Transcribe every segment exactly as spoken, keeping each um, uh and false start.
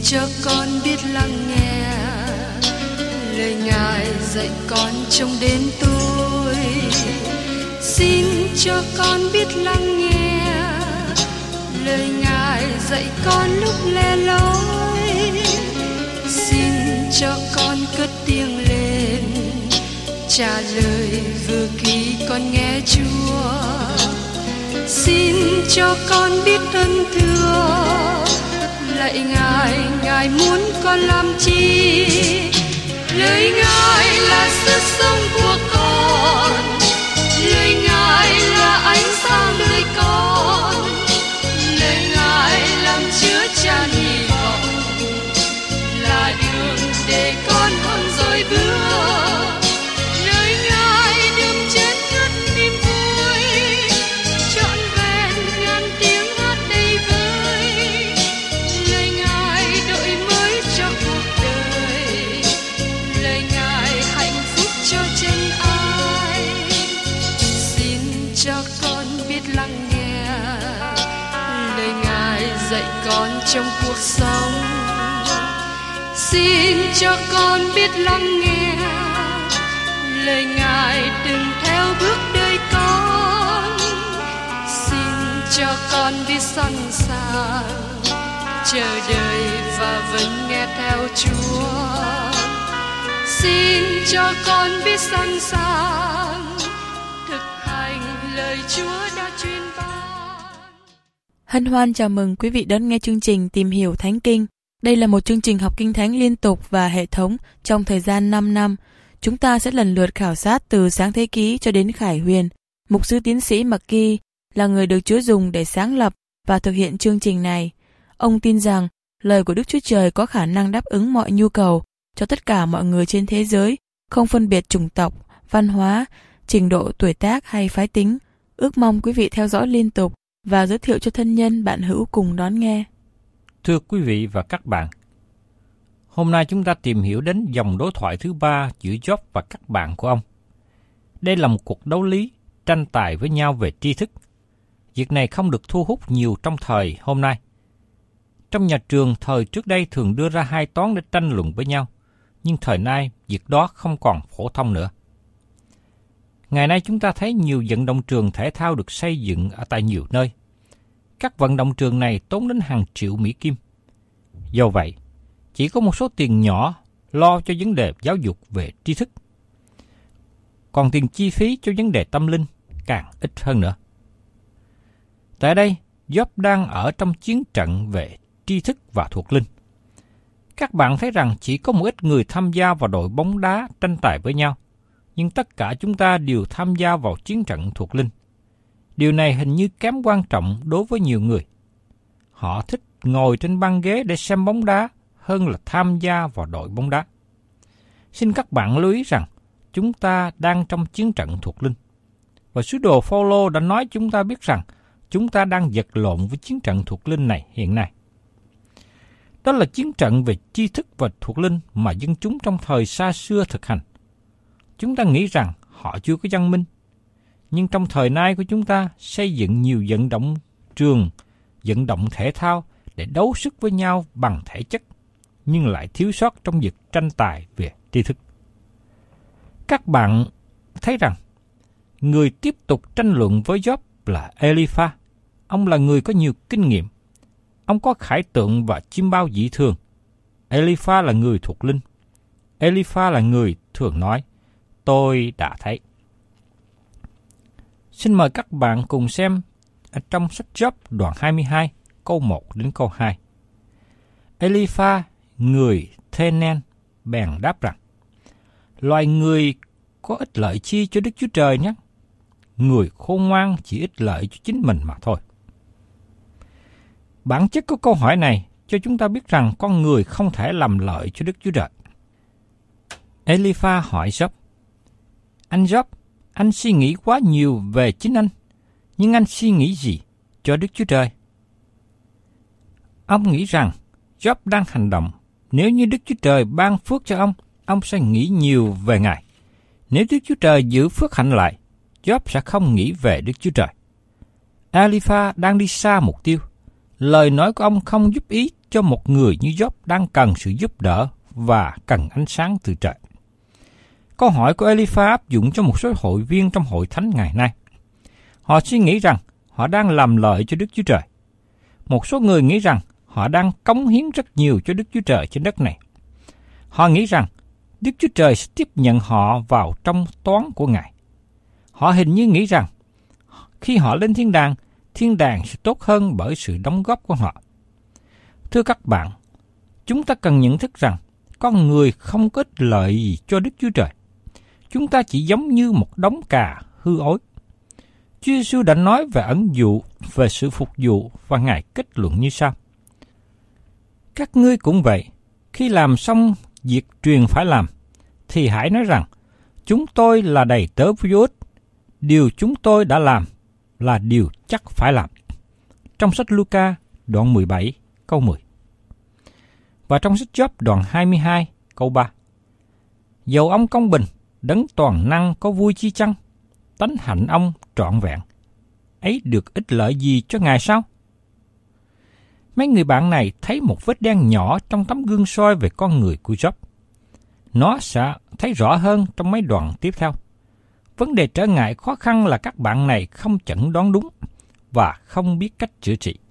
cho con biết lắng nghe lời Ngài dạy con trong đêm tối. Xin cho con biết lắng nghe lời Ngài dạy con lúc lẻ loi. Xin cho con cất tiếng lên trả lời vừa khi con nghe Chúa. Xin cho con biết ơn thưa lạy Ngài, Ngài muốn con làm chi? Lời Ngài là sức sống của con, lời Ngài là ánh sáng đời con, lời Ngài làm chứa chan hy vọng, là đường để con không dối bước. Lời Ngài đừng chết ngất niềm vui, trọn vẹn ngàn tiếng hát đầy vơi. Lời Ngài đổi mới cho cuộc đời, lời Ngài hạnh phúc cho chân ai. Xin cho con biết lắng nghe lời Ngài dạy con trong cuộc sống. Xin cho con biết lắng nghe lời Ngài đừng theo bước đời con. Xin cho con biết sẵn sàng chờ đợi và vẫn nghe theo Chúa. Xin cho con biết sẵn sàng thực hành lời Chúa đã truyền ban. Hân hoan chào mừng quý vị đón nghe chương trình Tìm hiểu Thánh Kinh. Đây là một chương trình học Kinh Thánh liên tục và hệ thống trong thời gian năm năm. Chúng ta sẽ lần lượt khảo sát từ Sáng Thế Ký cho đến Khải Huyền. Mục sư tiến sĩ McGee là người được Chúa dùng để sáng lập và thực hiện chương trình này. Ông tin rằng lời của Đức Chúa Trời có khả năng đáp ứng mọi nhu cầu cho tất cả mọi người trên thế giới, không phân biệt chủng tộc, văn hóa, trình độ tuổi tác hay phái tính. Ước mong quý vị theo dõi liên tục và giới thiệu cho thân nhân bạn hữu cùng đón nghe. Thưa quý vị và các bạn, hôm nay chúng ta tìm hiểu đến dòng đối thoại thứ ba giữa Job và các bạn của ông. Đây là một cuộc đấu lý, tranh tài với nhau về tri thức. Việc này không được thu hút nhiều trong thời hôm nay. Trong nhà trường thời trước đây thường đưa ra hai toán để tranh luận với nhau, nhưng thời nay việc đó không còn phổ thông nữa. Ngày nay chúng ta thấy nhiều vận động trường thể thao được xây dựng ở tại nhiều nơi. Các vận động trường này tốn đến hàng triệu Mỹ Kim. Do vậy, chỉ có một số tiền nhỏ lo cho vấn đề giáo dục về tri thức. Còn tiền chi phí cho vấn đề tâm linh càng ít hơn nữa. Tại đây, Job đang ở trong chiến trận về tri thức và thuộc linh. Các bạn thấy rằng chỉ có một ít người tham gia vào đội bóng đá tranh tài với nhau, nhưng tất cả chúng ta đều tham gia vào chiến trận thuộc linh. Điều này hình như kém quan trọng đối với nhiều người. Họ thích ngồi trên băng ghế để xem bóng đá hơn là tham gia vào đội bóng đá. Xin các bạn lưu ý rằng chúng ta đang trong chiến trận thuộc linh. Và sứ đồ Phao-lô đã nói chúng ta biết rằng chúng ta đang vật lộn với chiến trận thuộc linh này hiện nay. Đó là chiến trận về tri thức và thuộc linh mà dân chúng trong thời xa xưa thực hành. Chúng ta nghĩ rằng họ chưa có văn minh. Nhưng trong thời nay của chúng ta xây dựng nhiều vận động trường, vận động thể thao để đấu sức với nhau bằng thể chất, nhưng lại thiếu sót trong việc tranh tài về tri thức. Các bạn thấy rằng, người tiếp tục tranh luận với Job là Eli-pha. Ông là người có nhiều kinh nghiệm. Ông có khải tượng và chiêm bao dị thường. Eli-pha là người thuộc linh. Eli-pha là người thường nói, tôi đã thấy. Xin mời các bạn cùng xem ở trong sách Job đoạn hai mươi hai, câu một đến câu hai. Eli-pha, người Thê-nen, bèn đáp rằng, loài người có ích lợi chi cho Đức Chúa Trời nhé? Người khôn ngoan chỉ ích lợi cho chính mình mà thôi. Bản chất của câu hỏi này cho chúng ta biết rằng con người không thể làm lợi cho Đức Chúa Trời. Eli-pha hỏi Job, anh Job, anh suy nghĩ quá nhiều về chính anh, nhưng anh suy nghĩ gì cho Đức Chúa Trời? Ông nghĩ rằng Job đang hành động. Nếu như Đức Chúa Trời ban phước cho ông, ông sẽ nghĩ nhiều về Ngài. Nếu Đức Chúa Trời giữ phước hạnh lại, Job sẽ không nghĩ về Đức Chúa Trời. Eli-pha đang đi xa mục tiêu. lời nói của ông không giúp ý cho một người như Gióp đang cần sự giúp đỡ và cần ánh sáng từ trời. Câu hỏi của Eliphaz áp dụng cho một số hội viên trong hội thánh ngày nay. Họ suy nghĩ rằng họ đang làm lợi cho Đức Chúa Trời. Một số người nghĩ rằng họ đang cống hiến rất nhiều cho Đức Chúa Trời trên đất này. Họ nghĩ rằng Đức Chúa Trời sẽ tiếp nhận họ vào trong toán của Ngài. Họ hình như nghĩ rằng khi họ lên thiên đàng, thiên đàng sẽ tốt hơn bởi sự đóng góp của họ. Thưa các bạn, chúng ta cần nhận thức rằng con người không có ích lợi gì cho Đức Chúa Trời. Chúng ta chỉ giống như một đống cà hư ối. Chúa Giêsu đã nói về ẩn dụ, về sự phục vụ và Ngài kết luận như sau. Các ngươi cũng vậy, khi làm xong việc truyền phải làm, thì hãy nói rằng, chúng tôi là đầy tớ vô ích, điều chúng tôi đã làm là điều chắc phải làm. Trong sách Luca đoạn mười bảy câu mười. Và trong sách Gióp đoạn hai mươi hai câu ba. Dầu ông công bình, đấng toàn năng có vui chi chăng? Tánh hạnh ông trọn vẹn. Ấy được ích lợi gì cho Ngài sao? Mấy người bạn này thấy một vết đen nhỏ trong tấm gương soi về con người của Gióp. Nó sẽ thấy rõ hơn trong mấy đoạn tiếp theo. Vấn đề trở ngại khó khăn là các bạn này không chẩn đoán đúng và không biết cách chữa trị.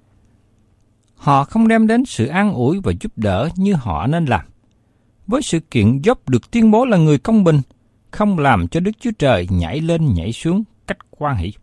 Họ không đem đến sự an ủi và giúp đỡ như họ nên làm. Với sự kiện Gióp được tuyên bố là người công bình, không làm cho Đức Chúa Trời nhảy lên nhảy xuống cách hoan hỷ.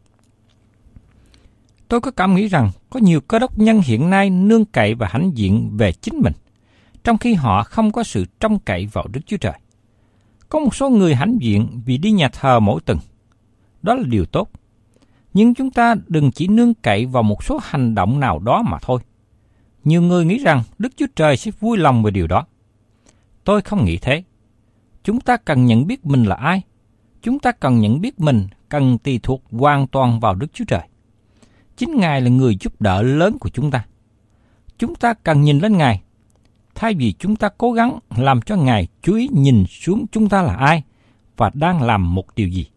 Tôi có cảm nghĩ rằng có nhiều cơ đốc nhân hiện nay nương cậy và hãnh diện về chính mình, trong khi họ không có sự trông cậy vào Đức Chúa Trời. Có một số người hãnh diện vì đi nhà thờ mỗi tuần. Đó là điều tốt. Nhưng chúng ta đừng chỉ nương cậy vào một số hành động nào đó mà thôi. Nhiều người nghĩ rằng Đức Chúa Trời sẽ vui lòng về điều đó. Tôi không nghĩ thế. Chúng ta cần nhận biết mình là ai. Chúng ta cần nhận biết mình cần tùy thuộc hoàn toàn vào Đức Chúa Trời. Chính Ngài là người giúp đỡ lớn của chúng ta. Chúng ta cần nhìn lên Ngài, thay vì chúng ta cố gắng làm cho Ngài chú ý nhìn xuống chúng ta là ai và đang làm một điều gì.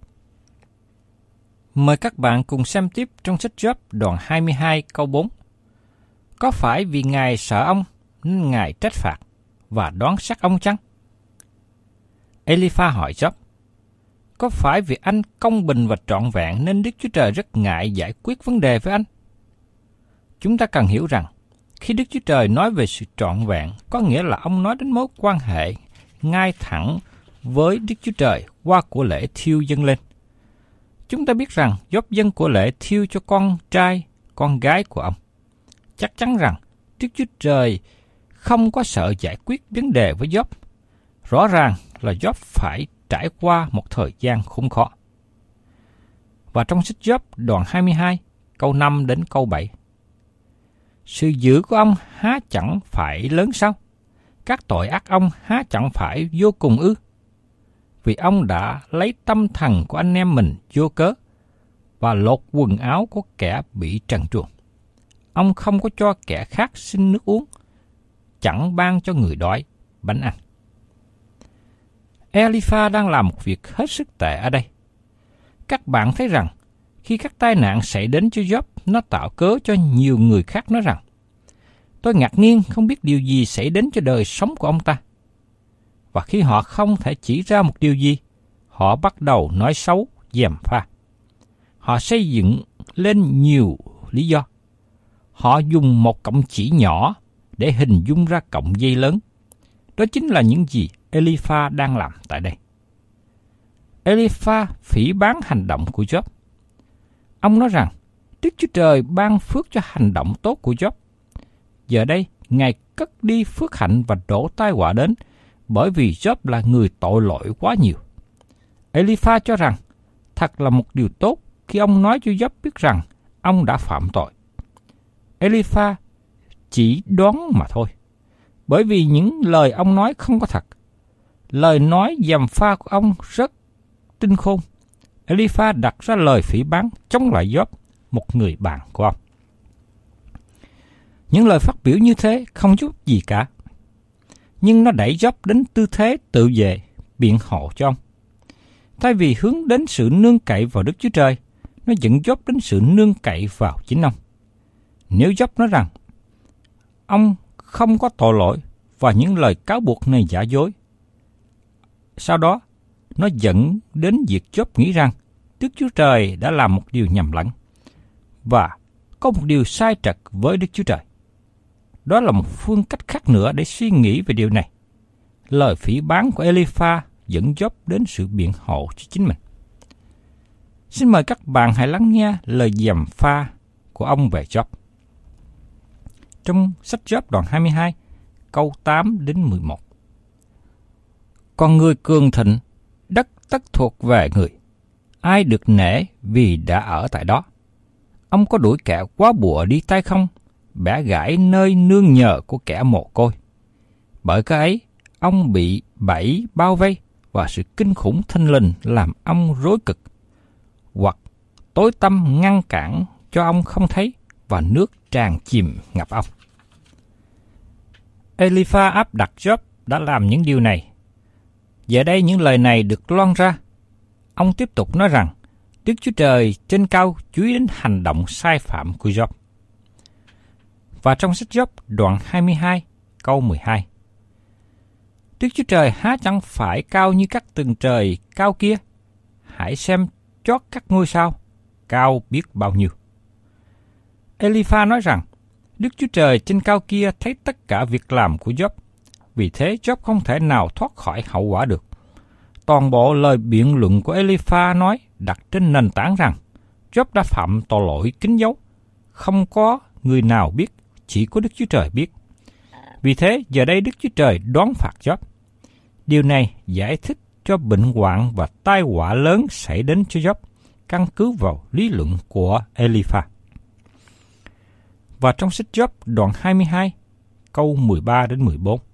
Mời các bạn cùng xem tiếp trong sách Gióp đoạn hai mươi hai câu bốn. Có phải vì Ngài sợ ông nên Ngài trách phạt và đoán xét ông chăng? Eliphaz hỏi Gióp, có phải vì anh công bình và trọn vẹn nên Đức Chúa Trời rất ngại giải quyết vấn đề với anh? Chúng ta cần hiểu rằng, khi Đức Chúa Trời nói về sự trọn vẹn, có nghĩa là ông nói đến mối quan hệ ngay thẳng với Đức Chúa Trời qua của lễ thiêu dâng lên. Chúng ta biết rằng Gióp dâng của lễ thiêu cho con trai, con gái của ông. Chắc chắn rằng Đức Chúa Trời không có sợ giải quyết vấn đề với Gióp. Rõ ràng là Gióp phải trải qua một thời gian khốn khó. Và trong sách Gióp đoạn hai mươi hai, câu năm đến câu bảy. Sự dữ của ông há chẳng phải lớn sao? Các tội ác ông há chẳng phải vô cùng ư? Vì ông đã lấy tâm thần của anh em mình vô cớ và lột quần áo của kẻ bị trần truồng. Ông không có cho kẻ khác xin nước uống, chẳng ban cho người đói bánh ăn. Eliphaz đang làm một việc hết sức tệ ở đây. Các bạn thấy rằng, khi các tai nạn xảy đến cho Gióp, nó tạo cớ cho nhiều người khác nói rằng, tôi ngạc nhiên không biết điều gì xảy đến cho đời sống của ông ta. Và khi họ không thể chỉ ra một điều gì, họ bắt đầu nói xấu, gièm pha. Họ xây dựng lên nhiều lý do. Họ dùng một cọng chỉ nhỏ để hình dung ra cọng dây lớn. Đó chính là những gì Eliphaz đang làm tại đây. Eliphaz phỉ báng hành động của Gióp. Ông nói rằng, Đức Chúa Trời ban phước cho hành động tốt của Gióp. Giờ đây, Ngài cất đi phước hạnh và đổ tai họa đến, bởi vì Gióp là người tội lỗi quá nhiều. Eliphaz cho rằng, thật là một điều tốt khi ông nói cho Gióp biết rằng ông đã phạm tội. Eliphaz chỉ đoán mà thôi, bởi vì những lời ông nói không có thật. Lời nói gièm pha của ông rất tinh khôn. Eliphaz đặt ra lời phỉ báng chống lại Gióp, một người bạn của ông. Những lời phát biểu như thế không giúp gì cả, nhưng nó đẩy Gióp đến tư thế tự vệ, biện hộ cho ông. Thay vì hướng đến sự nương cậy vào Đức Chúa Trời, nó dẫn Gióp đến sự nương cậy vào chính ông. Nếu Job nói rằng ông không có tội lỗi và những lời cáo buộc này giả dối, sau đó nó dẫn đến việc Job nghĩ rằng Đức Chúa Trời đã làm một điều nhầm lẫn và có một điều sai trật với Đức Chúa Trời. Đó là một phương cách khác nữa để suy nghĩ về điều này. Lời phỉ báng của Eli-pha dẫn Job đến sự biện hộ cho chính mình. Xin mời các bạn hãy lắng nghe lời gièm pha của ông về Job. Trong sách Job đoạn hai mươi hai, câu tám đến mười một. Còn người cường thịnh, đất tất thuộc về người. Ai được nể vì đã ở tại đó. Ông có đuổi kẻ quá bụa đi tay không, bẻ gãy nơi nương nhờ của kẻ mồ côi. Bởi cái ấy, ông bị bẫy bao vây và sự kinh khủng thinh lình làm ông rối cực. Hoặc tối tăm ngăn cản cho ông không thấy và nước tràn chìm ngập ông. Eli-pha áp đặt Job đã làm những điều này. Giờ đây những lời này được loan ra. Ông tiếp tục nói rằng Đức Chúa Trời trên cao chú ý đến hành động sai phạm của Job. Và trong sách Job đoạn hai mươi hai câu mười hai. Đức Chúa Trời há chẳng phải cao như các tầng trời cao kia? Hãy xem chót các ngôi sao, cao biết bao nhiêu. Eli-pha nói rằng Đức Chúa Trời trên cao kia thấy tất cả việc làm của Job, vì thế Job không thể nào thoát khỏi hậu quả được. Toàn bộ lời biện luận của Eli-pha nói đặt trên nền tảng rằng Job đã phạm tội lỗi kín dấu, không có người nào biết, chỉ có Đức Chúa Trời biết. Vì thế giờ đây Đức Chúa Trời đoán phạt Job. Điều này giải thích cho bệnh hoạn và tai họa lớn xảy đến cho Job, căn cứ vào lý luận của Eli-pha. Và trong sách Job đoạn hai mươi hai, câu mười ba đến mười bốn.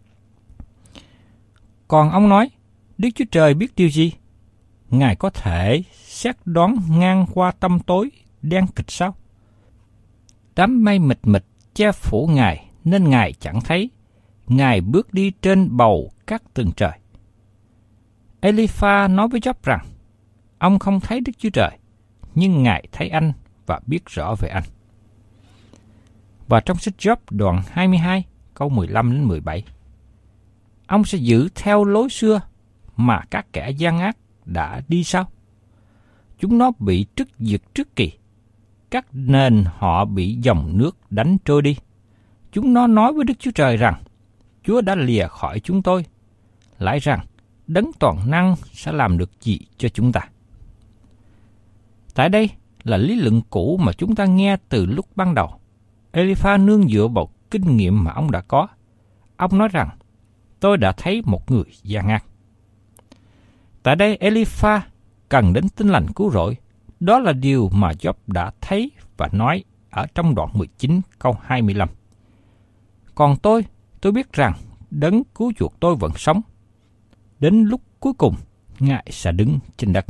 Còn ông nói, Đức Chúa Trời biết điều gì? Ngài có thể xét đoán ngang qua tăm tối đen kịch sao? Đám mây mịt mịt che phủ Ngài nên Ngài chẳng thấy. Ngài bước đi trên bầu các tầng trời. Eli-pha nói với Job rằng ông không thấy Đức Chúa Trời, nhưng Ngài thấy anh và biết rõ về anh. Và trong sách Job đoạn hai mươi hai, câu mười lăm đến mười bảy. Ông sẽ giữ theo lối xưa mà các kẻ gian ác đã đi sao? Chúng nó bị trứt giật trước kỳ, các nền họ bị dòng nước đánh trôi đi. Chúng nó nói với Đức Chúa Trời rằng, Chúa đã lìa khỏi chúng tôi, lại rằng Đấng toàn năng sẽ làm được gì cho chúng ta. Tại đây là lý luận cũ mà chúng ta nghe từ lúc ban đầu. Eli-pha nương dựa vào kinh nghiệm mà ông đã có. Ông nói rằng, tôi đã thấy một người gian ác. Tại đây Eli-pha cần đến Tin Lành cứu rỗi. Đó là điều mà Job đã thấy và nói ở trong đoạn mười chín câu hai mươi lăm. Còn tôi, tôi biết rằng Đấng cứu chuộc tôi vẫn sống. Đến lúc cuối cùng, Ngài sẽ đứng trên đất.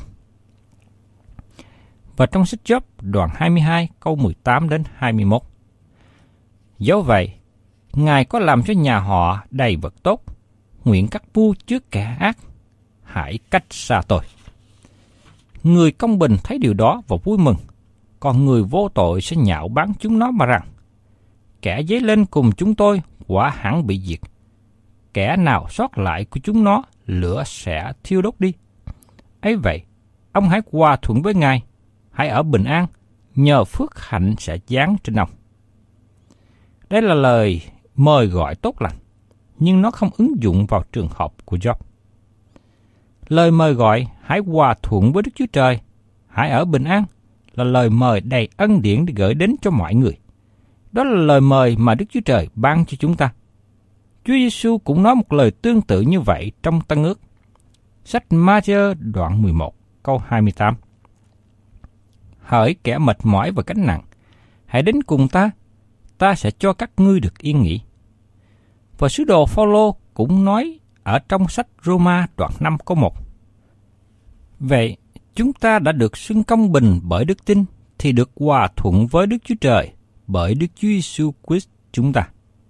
Và trong sách Job đoạn hai mươi hai câu mười tám đến hai mươi mốt. Dẫu vậy, Ngài có làm cho nhà họ đầy vật tốt, nguyện các vua trước kẻ ác, hãy cách xa tôi. Người công bình thấy điều đó và vui mừng, còn người vô tội sẽ nhạo báng chúng nó mà rằng, kẻ dấy lên cùng chúng tôi quả hẳn bị diệt. Kẻ nào sót lại của chúng nó, lửa sẽ thiêu đốt đi. Ấy vậy, ông hãy hòa thuận với Ngài, hãy ở bình an, nhờ phước hạnh sẽ giáng trên ông. Đây là lời mời gọi tốt lành, nhưng nó không ứng dụng vào trường hợp của Job. Lời mời gọi hãy hòa thuận với Đức Chúa Trời, hãy ở bình an là lời mời đầy ân điển để gửi đến cho mọi người. Đó là lời mời mà Đức Chúa Trời ban cho chúng ta. Chúa Giêsu cũng nói một lời tương tự như vậy trong Tân Ước. Sách Ma-thi-ơ đoạn mười một câu hai mươi tám. Hỡi kẻ mệt mỏi và gánh nặng, hãy đến cùng ta, ta sẽ cho các ngươi được yên nghỉ. Và sứ đồ Phao-lô cũng nói ở trong sách Rô-ma đoạn năm câu một. Vậy, chúng ta đã được xưng công bình bởi đức tin, thì được hòa thuận với Đức Chúa Trời bởi Đức Chúa Giêsu Christ chúng ta.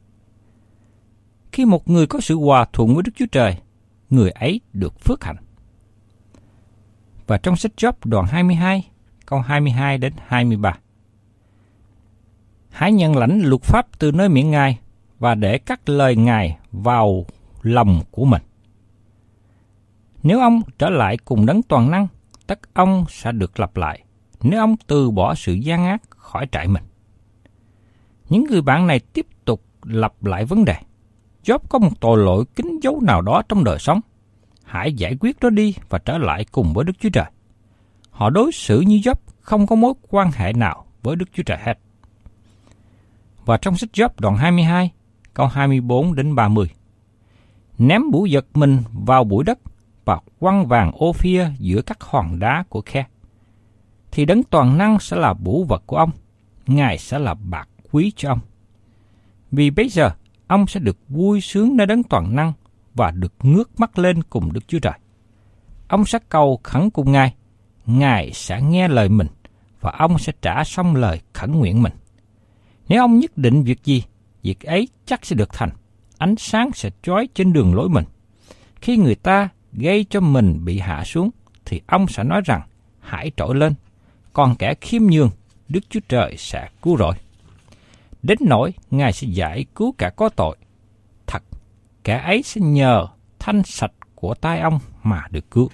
Khi một người có sự hòa thuận với Đức Chúa Trời, người ấy được phước hạnh. Và trong sách Job đoạn hai mươi hai, câu hai mươi hai đến hai mươi ba. Hãy nhận lãnh luật pháp từ nơi miệng Ngài và để các lời Ngài vào lòng của mình. Nếu ông trở lại cùng Đấng toàn năng, tất ông sẽ được lặp lại nếu ông từ bỏ sự gian ác khỏi trại mình. Những người bạn này tiếp tục lặp lại vấn đề. Job có một tội lỗi kín dấu nào đó trong đời sống. Hãy giải quyết nó đi và trở lại cùng với Đức Chúa Trời. Họ đối xử như Job không có mối quan hệ nào với Đức Chúa Trời hết. Và trong sách Job đoạn hai mươi hai, câu hai mươi bốn đến ba mươi. Ném bủa vật mình vào bụi đất và quăng vàng Ophir giữa các hòn đá của khe. Thì Đấng toàn năng sẽ là báu vật của ông, Ngài sẽ là bạc quý cho ông. Vì bây giờ, ông sẽ được vui sướng nơi Đấng toàn năng và được ngước mắt lên cùng Đức Chúa Trời. Ông sẽ cầu khẩn cùng Ngài, Ngài sẽ nghe lời mình và ông sẽ trả xong lời khẩn nguyện mình. Nếu ông nhất định việc gì, việc ấy chắc sẽ được thành. Ánh sáng sẽ chói trên đường lối mình. Khi người ta gây cho mình bị hạ xuống, thì ông sẽ nói rằng, hãy trỗi lên. Còn kẻ khiêm nhường, Đức Chúa Trời sẽ cứu rỗi. Đến nỗi Ngài sẽ giải cứu cả có tội. Thật, kẻ ấy sẽ nhờ thanh sạch của tay ông mà được cứu.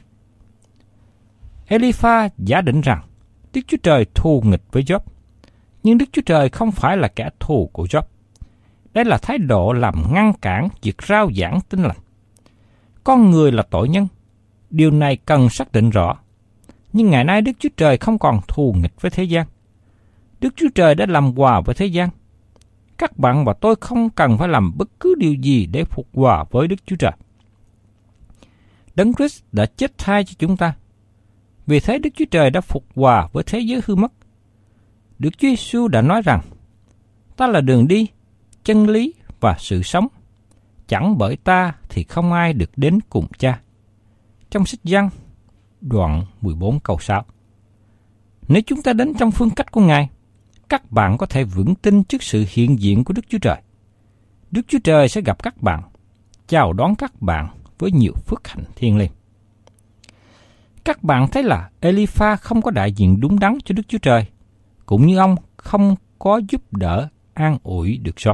Elipha giả định rằng Đức Chúa Trời thù nghịch với Job, nhưng Đức Chúa Trời không phải là kẻ thù của Job. Đây là thái độ làm ngăn cản việc rao giảng tin lành. Con người là tội nhân, điều này cần xác định rõ. Nhưng ngày nay Đức Chúa Trời không còn thù nghịch với thế gian. Đức Chúa Trời đã làm hòa với thế gian. Các bạn và tôi không cần phải làm bất cứ điều gì để phục hòa với Đức Chúa Trời. Đấng Christ đã chết thay cho chúng ta. Vì thế Đức Chúa Trời đã phục hòa với thế giới hư mất. Đức Chúa Giêsu đã nói rằng, ta là đường đi, chân lý và sự sống. Chẳng bởi ta thì không ai được đến cùng Cha. Trong sách Giăng, đoạn mười bốn câu sáu. Nếu chúng ta đến trong phương cách của Ngài, các bạn có thể vững tin trước sự hiện diện của Đức Chúa Trời. Đức Chúa Trời sẽ gặp các bạn, chào đón các bạn với nhiều phước hạnh thiêng liêng. Các bạn thấy là Elipha không có đại diện đúng đắn cho Đức Chúa Trời, cũng như ông không có giúp đỡ an ủi được Job.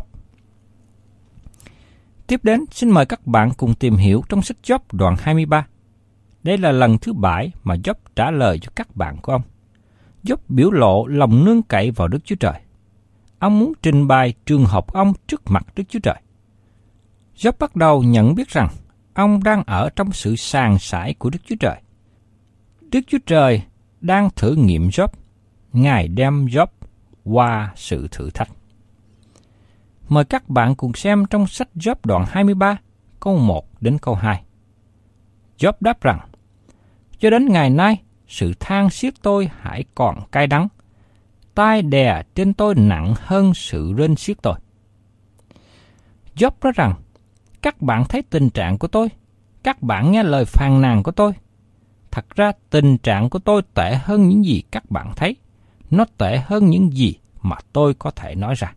Tiếp đến, xin mời các bạn cùng tìm hiểu trong sách Job đoạn hai mươi ba. Đây là lần thứ bảy mà Job trả lời cho các bạn của ông. Job biểu lộ lòng nương cậy vào Đức Chúa Trời. Ông muốn trình bày trường hợp ông trước mặt Đức Chúa Trời. Job bắt đầu nhận biết rằng ông đang ở trong sự sàn sải của Đức Chúa Trời. Đức Chúa Trời đang thử nghiệm Job. Ngài đem Job qua sự thử thách. Mời các bạn cùng xem trong sách Job đoạn hai mươi ba, câu một đến câu hai. Job đáp rằng, cho đến ngày nay, sự than xiết tôi hãy còn cay đắng. Tai đè trên tôi nặng hơn sự rên xiết tôi. Job nói rằng, các bạn thấy tình trạng của tôi, các bạn nghe lời phàn nàn của tôi. Thật ra tình trạng của tôi tệ hơn những gì các bạn thấy. Nó tệ hơn những gì mà tôi có thể nói ra.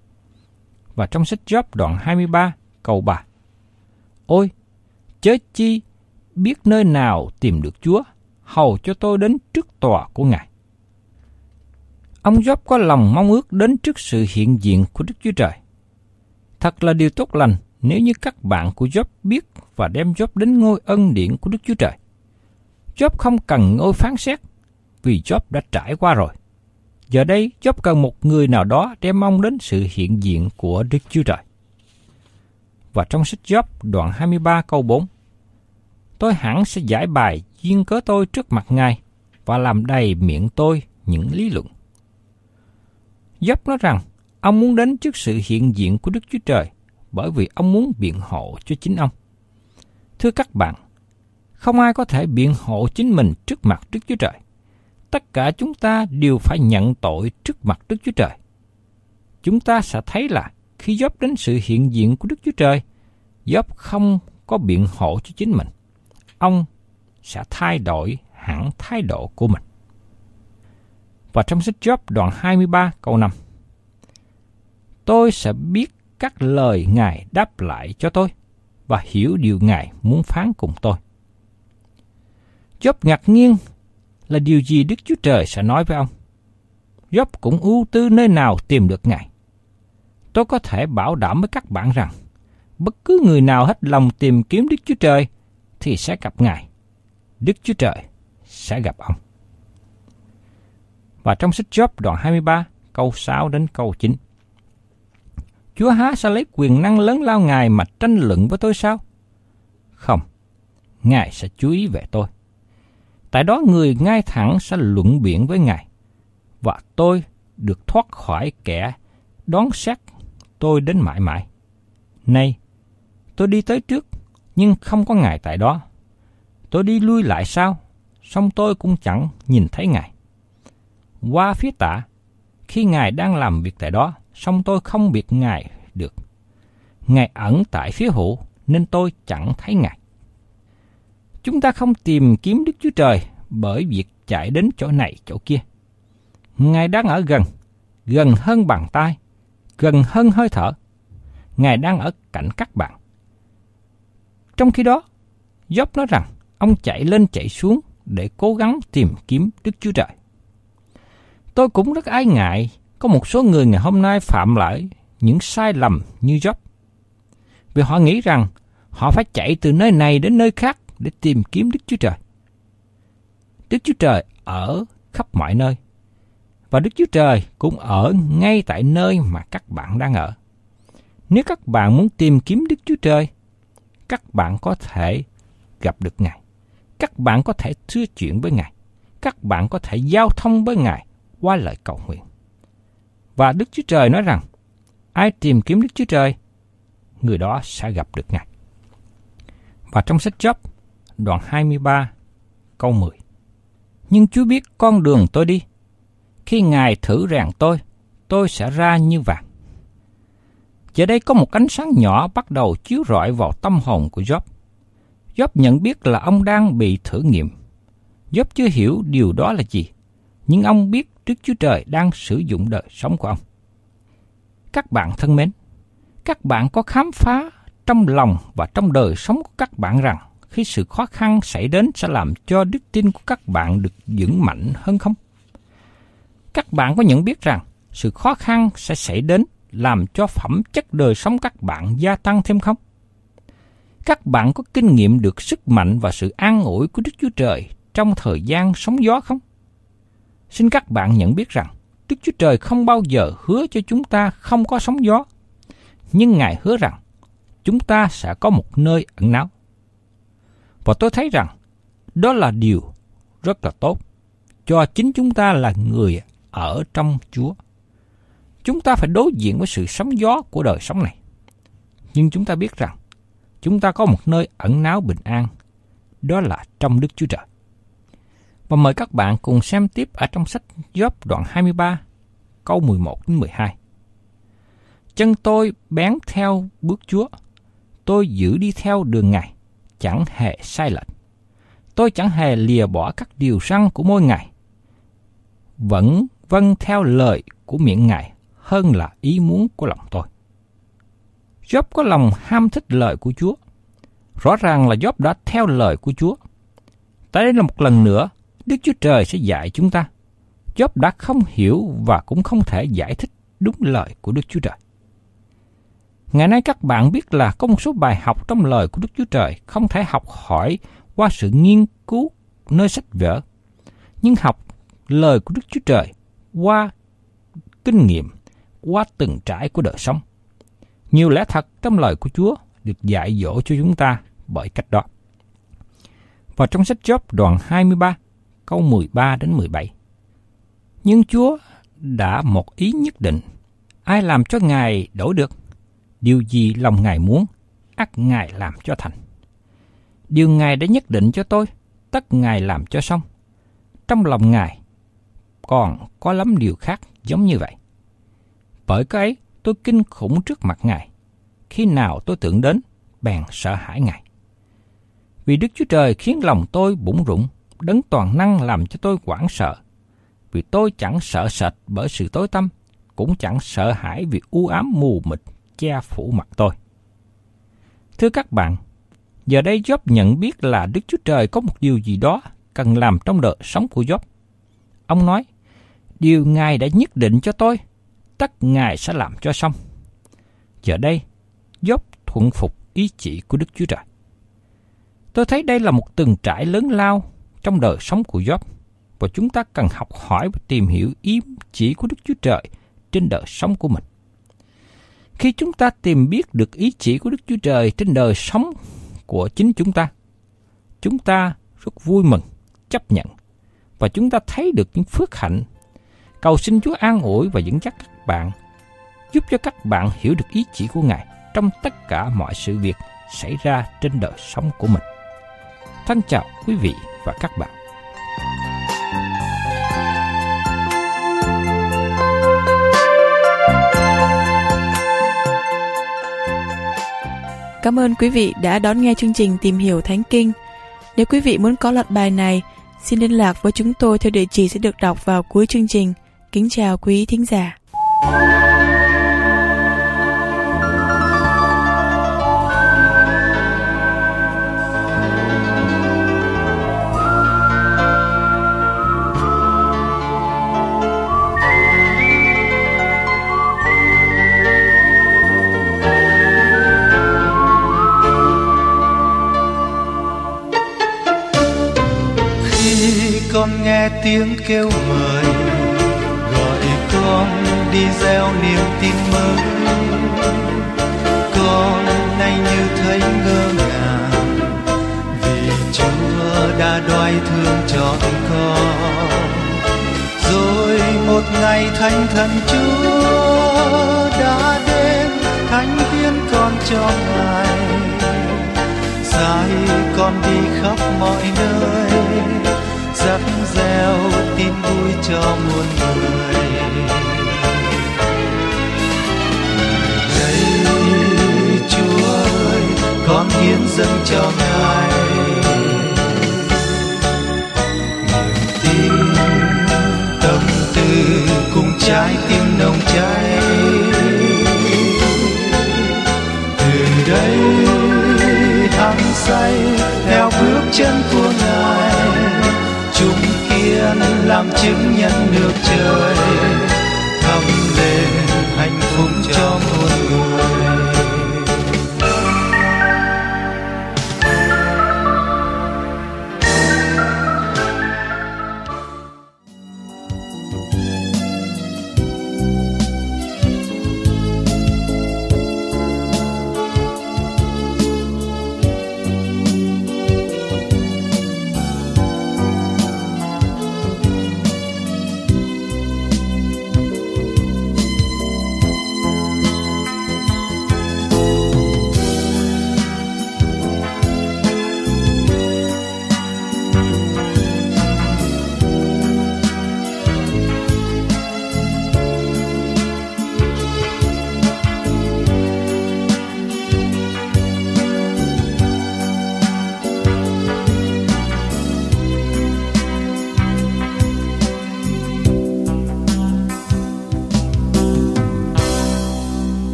Và trong sách Job đoạn hai mươi ba, câu ba. Ôi, chớ chi biết nơi nào tìm được Chúa, hầu cho tôi đến trước tòa của Ngài. Ông Job có lòng mong ước đến trước sự hiện diện của Đức Chúa Trời. Thật là điều tốt lành nếu như các bạn của Job biết và đem Job đến ngôi ân điển của Đức Chúa Trời. Job không cần ngôi phán xét, vì Job đã trải qua rồi. Giờ đây, Job cần một người nào đó đem ông đến sự hiện diện của Đức Chúa Trời. Và trong sách Job đoạn hai mươi ba câu bốn, tôi hẳn sẽ giải bài duyên cớ tôi trước mặt Ngài và làm đầy miệng tôi những lý luận. Job nói rằng ông muốn đến trước sự hiện diện của Đức Chúa Trời bởi vì ông muốn biện hộ cho chính ông. Thưa các bạn, không ai có thể biện hộ chính mình trước mặt Đức Chúa Trời. Tất cả chúng ta đều phải nhận tội trước mặt Đức Chúa Trời. Chúng ta sẽ thấy là khi Job đến sự hiện diện của Đức Chúa Trời, Job không có biện hộ cho chính mình. Ông sẽ thay đổi hẳn thái độ của mình. Và trong sách Job đoạn hai mươi ba câu năm, tôi sẽ biết các lời Ngài đáp lại cho tôi và hiểu điều Ngài muốn phán cùng tôi. Job ngạc nhiên là điều gì Đức Chúa Trời sẽ nói với ông. Job cũng ưu tư nơi nào tìm được Ngài. tôi có thể bảo đảm với các bạn rằng, bất cứ người nào hết lòng tìm kiếm Đức Chúa Trời thì sẽ gặp Ngài. Đức Chúa Trời sẽ gặp ông. Và trong sách Job đoạn hai mươi ba, câu sáu đến câu chín. Chúa há sẽ lấy quyền năng lớn lao Ngài mà tranh luận với tôi sao? Không, Ngài sẽ chú ý về tôi. Tại đó người ngay thẳng sẽ luận biện với Ngài, và tôi được thoát khỏi kẻ đoán xét tôi đến mãi mãi. Nay, tôi đi tới trước, nhưng không có Ngài tại đó. Tôi đi lui lại sau, song tôi cũng chẳng nhìn thấy Ngài. Qua phía tả, khi Ngài đang làm việc tại đó, song tôi không biết Ngài được. Ngài ẩn tại phía hữu, nên tôi chẳng thấy Ngài. Chúng ta không tìm kiếm Đức Chúa Trời bởi việc chạy đến chỗ này chỗ kia. Ngài đang ở gần, gần hơn bàn tay, gần hơn hơi thở. Ngài đang ở cạnh các bạn. Trong khi đó, Job nói rằng ông chạy lên chạy xuống để cố gắng tìm kiếm Đức Chúa Trời. Tôi cũng rất ái ngại có một số người ngày hôm nay phạm lại những sai lầm như Job, vì họ nghĩ rằng họ phải chạy từ nơi này đến nơi khác để tìm kiếm Đức Chúa Trời. Đức Chúa Trời ở khắp mọi nơi, và Đức Chúa Trời cũng ở ngay tại nơi mà các bạn đang ở. Nếu các bạn muốn tìm kiếm Đức Chúa Trời, các bạn có thể gặp được Ngài. Các bạn có thể thưa chuyện với Ngài. Các bạn có thể giao thông với Ngài qua lời cầu nguyện. Và Đức Chúa Trời nói rằng, ai tìm kiếm Đức Chúa Trời, người đó sẽ gặp được Ngài. Và trong sách Job, đoạn hai mươi ba, câu mười. Nhưng Chúa biết con đường tôi đi. Khi Ngài thử rèn tôi, tôi sẽ ra như vàng. Giờ đây có một ánh sáng nhỏ bắt đầu chiếu rọi vào tâm hồn của Job. Job nhận biết là ông đang bị thử nghiệm. Job chưa hiểu điều đó là gì, nhưng ông biết Đức Chúa Trời đang sử dụng đời sống của ông. Các bạn thân mến, các bạn có khám phá trong lòng và trong đời sống của các bạn rằng khi sự khó khăn xảy đến sẽ làm cho đức tin của các bạn được vững mạnh hơn không? Các bạn có nhận biết rằng sự khó khăn sẽ xảy đến làm cho phẩm chất đời sống các bạn gia tăng thêm không? Các bạn có kinh nghiệm được sức mạnh và sự an ủi của Đức Chúa Trời trong thời gian sóng gió không? Xin các bạn nhận biết rằng Đức Chúa Trời không bao giờ hứa cho chúng ta không có sóng gió, nhưng Ngài hứa rằng chúng ta sẽ có một nơi ẩn náu. Và tôi thấy rằng đó là điều rất là tốt cho chính chúng ta là người ở trong Chúa. Chúng ta phải đối diện với sự sóng gió của đời sống này. Nhưng chúng ta biết rằng chúng ta có một nơi ẩn náu bình an, đó là trong Đức Chúa Trời. Và mời các bạn cùng xem tiếp ở trong sách Job đoạn hai mươi ba, câu mười một đến mười hai. Chân tôi bén theo bước Chúa, tôi giữ đi theo đường Ngài, chẳng hề sai lệch. Tôi chẳng hề lìa bỏ các điều răn của môi Ngài, vẫn vâng theo lời của miệng Ngài hơn là ý muốn của lòng tôi. Job có lòng ham thích lời của Chúa. Rõ ràng là Job đã theo lời của Chúa. Tại đây là một lần nữa, Đức Chúa Trời sẽ dạy chúng ta. Job đã không hiểu và cũng không thể giải thích đúng lời của Đức Chúa Trời. Ngày nay các bạn biết là có một số bài học trong lời của Đức Chúa Trời không thể học hỏi qua sự nghiên cứu nơi sách vở, nhưng học lời của Đức Chúa Trời qua kinh nghiệm, qua từng trải của đời sống. Nhiều lẽ thật trong lời của Chúa được dạy dỗ cho chúng ta bởi cách đó. Và trong sách Job đoạn hai mươi ba, câu mười ba đến mười bảy. Nhưng Chúa đã một ý nhất định, ai làm cho Ngài đổi được? Điều gì lòng Ngài muốn, ắt Ngài làm cho thành. Điều Ngài đã nhất định cho tôi, tất Ngài làm cho xong. Trong lòng Ngài còn có lắm điều khác giống như vậy. Bởi cái ấy tôi kinh khủng trước mặt Ngài. Khi nào tôi tưởng đến, bèn sợ hãi Ngài. Vì Đức Chúa Trời khiến lòng tôi bủn rủn, Đấng toàn năng làm cho tôi hoảng sợ. Vì tôi chẳng sợ sệt bởi sự tối tăm, cũng chẳng sợ hãi vì u ám mù mịt che phủ mặt tôi. Thưa các bạn, giờ đây Job nhận biết là Đức Chúa Trời có một điều gì đó cần làm trong đời sống của Job. Ông nói, điều Ngài đã nhất định cho tôi, tất Ngài sẽ làm cho xong. Giờ đây, Gióp thuận phục ý chỉ của Đức Chúa Trời. Tôi thấy đây là một từng trải lớn lao trong đời sống của Gióp, và chúng ta cần học hỏi và tìm hiểu ý chỉ của Đức Chúa Trời trên đời sống của mình. Khi chúng ta tìm biết được ý chỉ của Đức Chúa Trời trên đời sống của chính chúng ta, chúng ta rất vui mừng, chấp nhận, và chúng ta thấy được những phước hạnh. Cầu xin Chúa an ủi và dẫn dắt các bạn, giúp cho các bạn hiểu được ý chỉ của Ngài trong tất cả mọi sự việc xảy ra trên đời sống của mình. Thân chào quý vị và các bạn. Cảm ơn quý vị đã đón nghe chương trình Tìm Hiểu Thánh Kinh. Nếu quý vị muốn có loạt bài này, xin liên lạc với chúng tôi theo địa chỉ sẽ được đọc vào cuối chương trình. Kính chào quý thính giả. Con nghe tiếng kêu mời, gọi con đi gieo niềm tin mới. Con nay như thấy ngơ ngàng, vì Chúa đã đoái thương chọn con. Rồi một ngày thánh thần Chúa đã đến, thánh hiến con cho Ngài, sai con đi khắp mọi nơi, dắt gieo tin vui cho muôn người. Đây Chúa ơi, con hiến dâng cho Ngài niềm tin, tâm tư cùng trái tim nồng cháy. Từ đây thăng say theo bước chân của Ngài, chúng kiên làm chứng nhân được trời.